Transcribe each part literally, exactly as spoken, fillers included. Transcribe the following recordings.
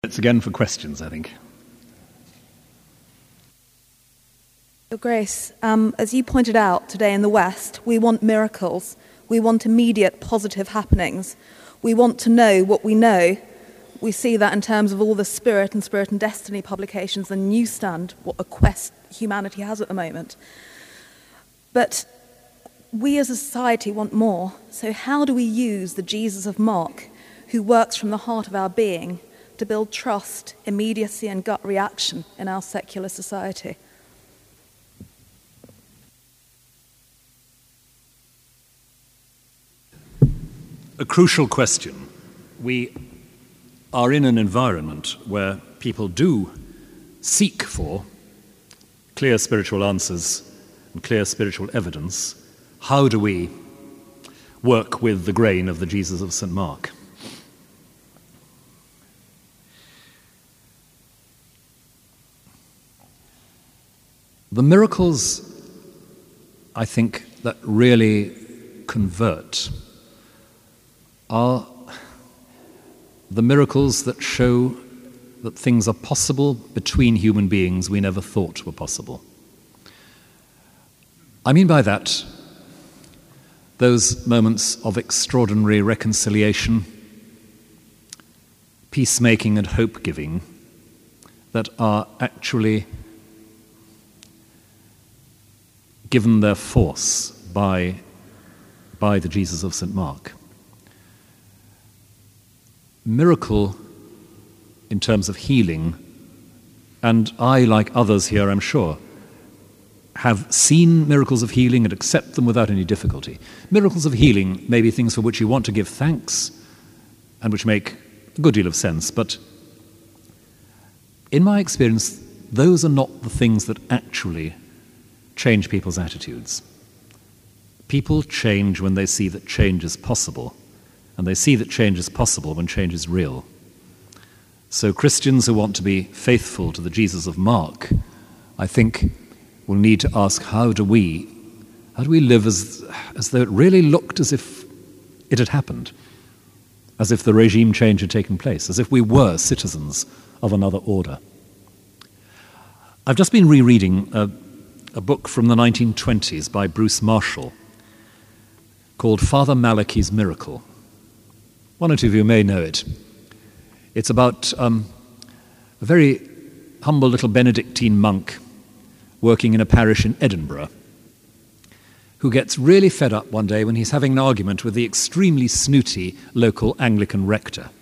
minutes again for questions, I think. Your Grace, um, as you pointed out today in the West, we want miracles. We want immediate positive happenings. We want to know what we know. We see that in terms of all the Spirit and Spirit and Destiny publications and Newsstand, what a quest humanity has at the moment. But we as a society want more. So how do we use the Jesus of Mark, who works from the heart of our being, to build trust, immediacy and gut reaction in our secular society? A crucial question. We are in an environment where people do seek for clear spiritual answers and clear spiritual evidence. How do we work with the grain of the Jesus of Saint Mark? The miracles, I think, that really convert are the miracles that show that things are possible between human beings we never thought were possible. I mean by that those moments of extraordinary reconciliation, peacemaking and hope-giving that are actually given their force by, by the Jesus of Saint Mark. Miracle in terms of healing, and I, like others here, I'm sure, have seen miracles of healing and accept them without any difficulty. Miracles of healing may be things for which you want to give thanks and which make a good deal of sense, but in my experience, those are not the things that actually change people's attitudes. People change when they see that change is possible. And they see that change is possible when change is real. So Christians who want to be faithful to the Jesus of Mark, I think, will need to ask, how do we, how do we live as, as though it really looked as if it had happened, as if the regime change had taken place, as if we were citizens of another order. I've just been rereading a, a book from the nineteen twenties by Bruce Marshall called Father Malachi's Miracle. One or two of you may know it. It's about um, a very humble little Benedictine monk working in a parish in Edinburgh who gets really fed up one day when he's having an argument with the extremely snooty local Anglican rector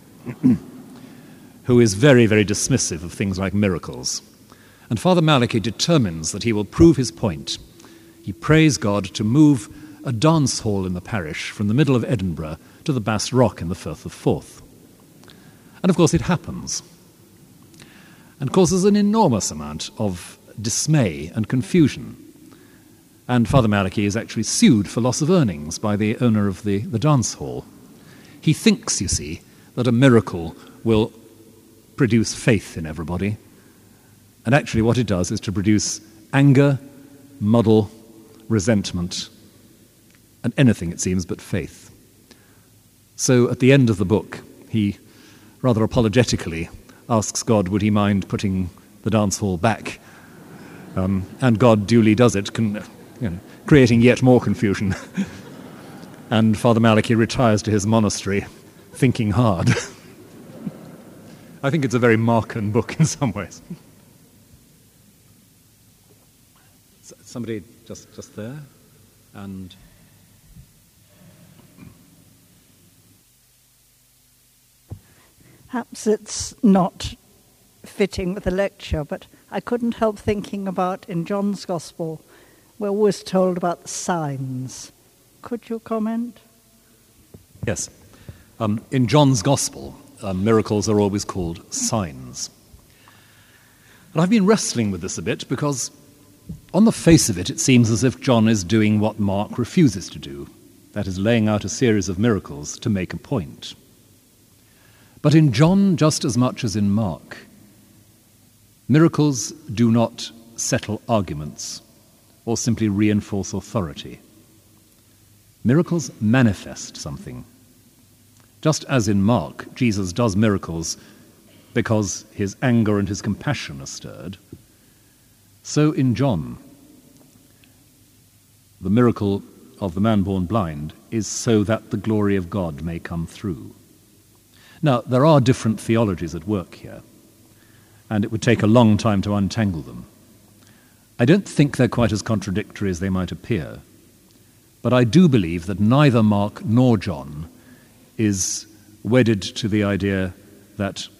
who is very, very dismissive of things like miracles. And Father Malachi determines that he will prove his point. He prays God to move a dance hall in the parish from the middle of Edinburgh to the Bass Rock in the Firth of Forth. And of course it happens, and causes an enormous amount of dismay and confusion. And Father Malachi is actually sued for loss of earnings by the owner of the, the dance hall. He thinks, you see, that a miracle will produce faith in everybody. And actually what it does is to produce anger, muddle, resentment, and anything, it seems, but faith. So at the end of the book, he rather apologetically asks God, would he mind putting the dance hall back? Um, and God duly does it, con- you know, creating yet more confusion. And Father Malachi retires to his monastery, thinking hard. I think it's a very Markan book in some ways. Somebody just, just there, and... Perhaps it's not fitting with the lecture, but I couldn't help thinking about, in John's Gospel, we're always told about the signs. Could you comment? Yes. Um, in John's Gospel, uh, miracles are always called signs. And I've been wrestling with this a bit because on the face of it, it seems as if John is doing what Mark refuses to do, that is, laying out a series of miracles to make a point. But in John, just as much as in Mark, miracles do not settle arguments or simply reinforce authority. Miracles manifest something. Just as in Mark, Jesus does miracles because his anger and his compassion are stirred, so in John, the miracle of the man born blind is so that the glory of God may come through. Now, there are different theologies at work here, and it would take a long time to untangle them. I don't think they're quite as contradictory as they might appear, but I do believe that neither Mark nor John is wedded to the idea that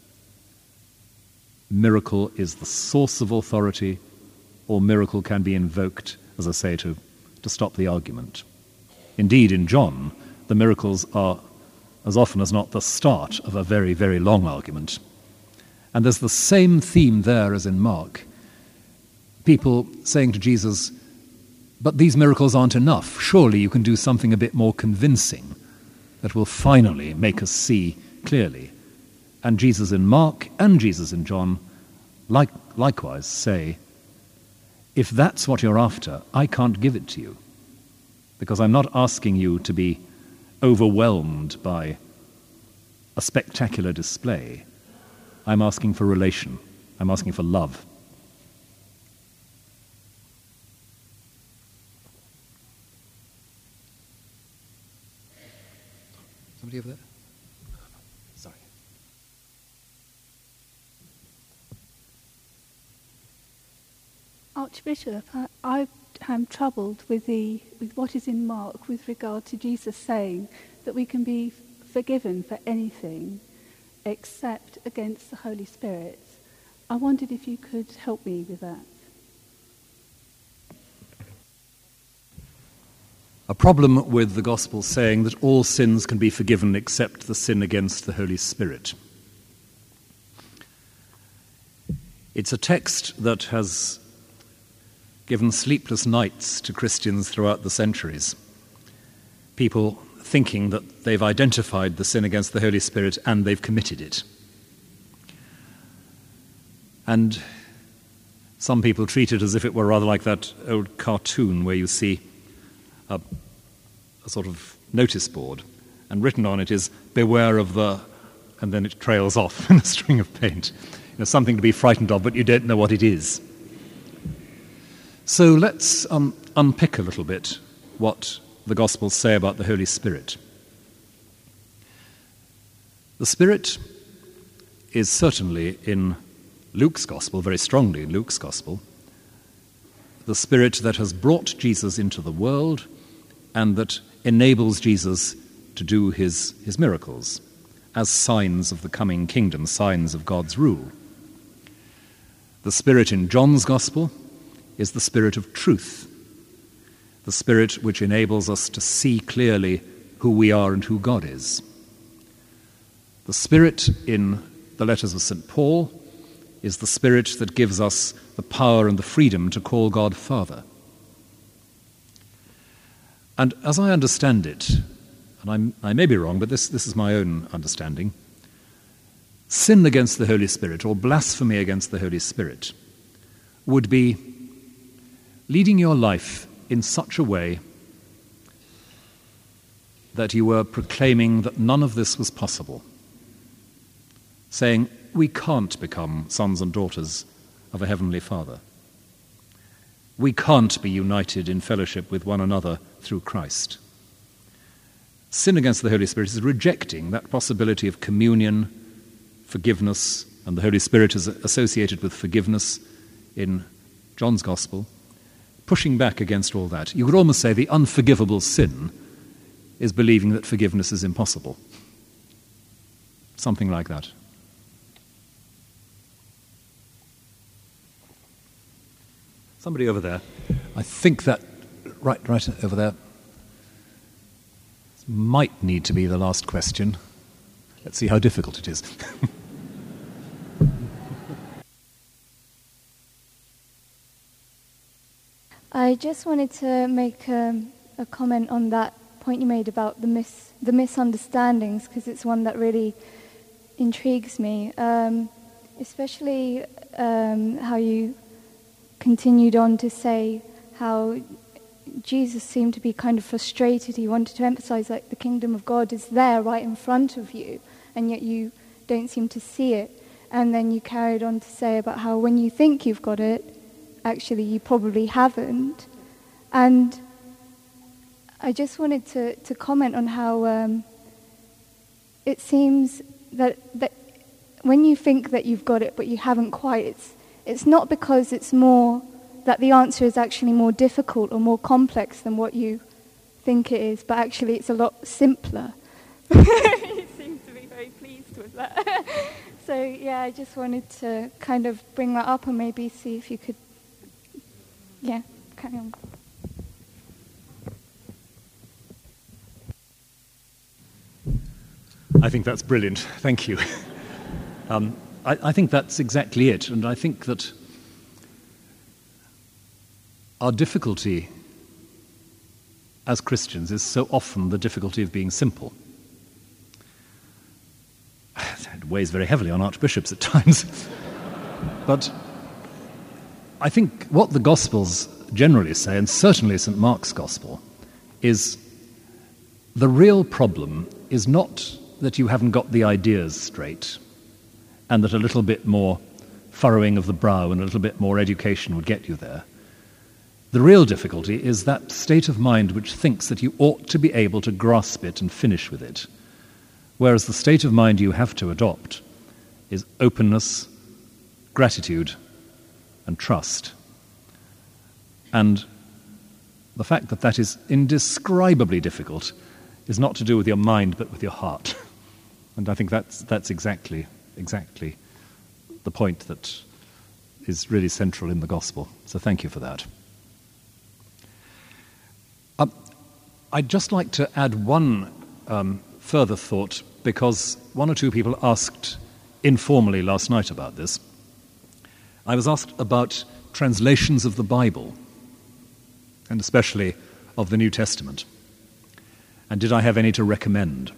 miracle is the source of authority, or miracle can be invoked, as I say, to, to stop the argument. Indeed, in John, the miracles are, as often as not, the start of a very, very long argument. And there's the same theme there as in Mark. People saying to Jesus, but these miracles aren't enough. Surely you can do something a bit more convincing that will finally make us see clearly. And Jesus in Mark and Jesus in John like, likewise say, if that's what you're after, I can't give it to you, because I'm not asking you to be overwhelmed by a spectacular display. I'm asking for relation. I'm asking for love. Somebody over there? Sorry. Archbishop, I, I am troubled with the with what is in Mark with regard to Jesus saying that we can be forgiven for anything except against the Holy Spirit. I wondered if you could help me with that. A problem with the gospel saying that all sins can be forgiven except the sin against the Holy Spirit. It's a text that has given sleepless nights to Christians throughout the centuries. People thinking that they've identified the sin against the Holy Spirit and they've committed it. And some people treat it as if it were rather like that old cartoon where you see a, a sort of notice board, and written on it is, beware of the, and then it trails off in a string of paint. You know, something to be frightened of, but you don't know what it is. So let's um, unpick a little bit what the Gospels say about the Holy Spirit. The Spirit is certainly in Luke's Gospel, very strongly in Luke's Gospel, the Spirit that has brought Jesus into the world and that enables Jesus to do his, his miracles as signs of the coming kingdom, signs of God's rule. The Spirit in John's Gospel is the Spirit of truth, the Spirit which enables us to see clearly who we are and who God is. The Spirit in the letters of Saint Paul is the Spirit that gives us the power and the freedom to call God Father. And as I understand it, and I'm, I may be wrong, but this, this is my own understanding, sin against the Holy Spirit, or blasphemy against the Holy Spirit, would be leading your life in such a way that you were proclaiming that none of this was possible, saying, we can't become sons and daughters of a heavenly Father. We can't be united in fellowship with one another through Christ. Sin against the Holy Spirit is rejecting that possibility of communion, forgiveness, and the Holy Spirit is associated with forgiveness in John's Gospel, pushing back against all that. You could almost say the unforgivable sin is believing that forgiveness is impossible. Something like that. Somebody over there. I think that, right, right over there, might need to be the last question. Let's see how difficult it is. I just wanted to make um, a comment on that point you made about the mis- the misunderstandings, because it's one that really intrigues me, um, especially um, how you continued on to say how Jesus seemed to be kind of frustrated. He wanted to emphasize that the kingdom of God is there right in front of you, and yet you don't seem to see it. And then you carried on to say about how when you think you've got it, actually you probably haven't. And I just wanted to, to comment on how um, it seems that, that when you think that you've got it but you haven't quite, it's, it's not because it's more that the answer is actually more difficult or more complex than what you think it is, but actually it's a lot simpler. You seem to be very pleased with that. So yeah, I just wanted to kind of bring that up and maybe see if you could, yeah, carry on. I think that's brilliant. Thank you. um, I, I think that's exactly it, and I think that our difficulty as Christians is so often the difficulty of being simple. It weighs very heavily on archbishops at times. But I think what the Gospels generally say, and certainly Saint Mark's Gospel, is the real problem is not that you haven't got the ideas straight and that a little bit more furrowing of the brow and a little bit more education would get you there. The real difficulty is that state of mind which thinks that you ought to be able to grasp it and finish with it, whereas the state of mind you have to adopt is openness, gratitude, and trust. And the fact that that is indescribably difficult is not to do with your mind but with your heart. And I think that's, that's exactly, exactly the point that is really central in the Gospel. So thank you for that. Um, I'd just like to add one um, further thought, because one or two people asked informally last night about this. I was asked about translations of the Bible, and especially of the New Testament, and did I have any to recommend?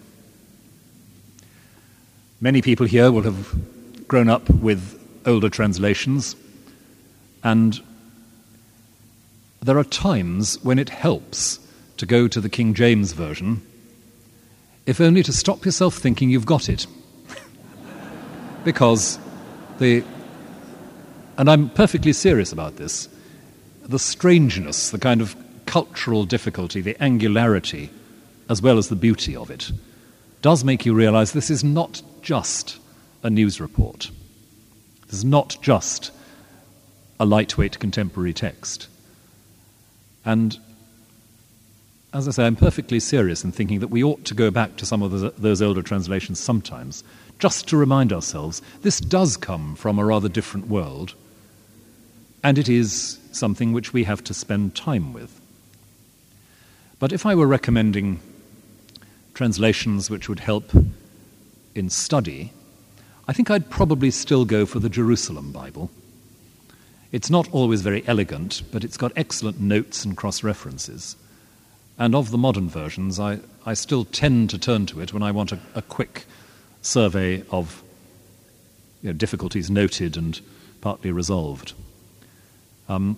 Many people here will have grown up with older translations, and there are times when it helps to go to the King James Version, if only to stop yourself thinking you've got it. Because the, and I'm perfectly serious about this, the strangeness, the kind of cultural difficulty, the angularity, as well as the beauty of it, does make you realize this is not just a news report. This is not just a lightweight contemporary text. And as I say, I'm perfectly serious in thinking that we ought to go back to some of those, those older translations sometimes, just to remind ourselves this does come from a rather different world, and it is something which we have to spend time with. But if I were recommending translations which would help in study, I think I'd probably still go for the Jerusalem Bible. It's not always very elegant, but it's got excellent notes and cross-references. And of the modern versions, I, I still tend to turn to it when I want a, a quick survey of you know, difficulties noted and partly resolved. Um,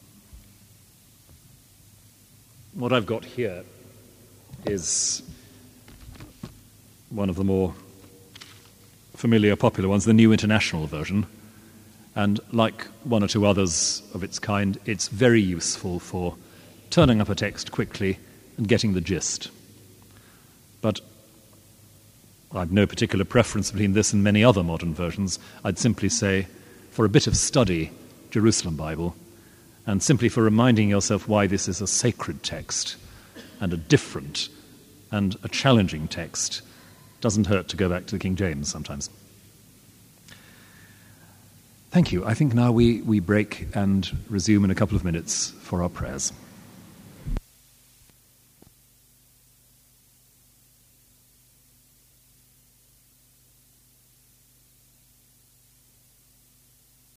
what I've got here is one of the more familiar, popular ones, the New International Version. And like one or two others of its kind, it's very useful for turning up a text quickly and getting the gist. But I've no particular preference between this and many other modern versions. I'd simply say, for a bit of study, Jerusalem Bible, and simply for reminding yourself why this is a sacred text and a different and a challenging text, doesn't hurt to go back to the King James sometimes. Thank you. I think now we, we break and resume in a couple of minutes for our prayers.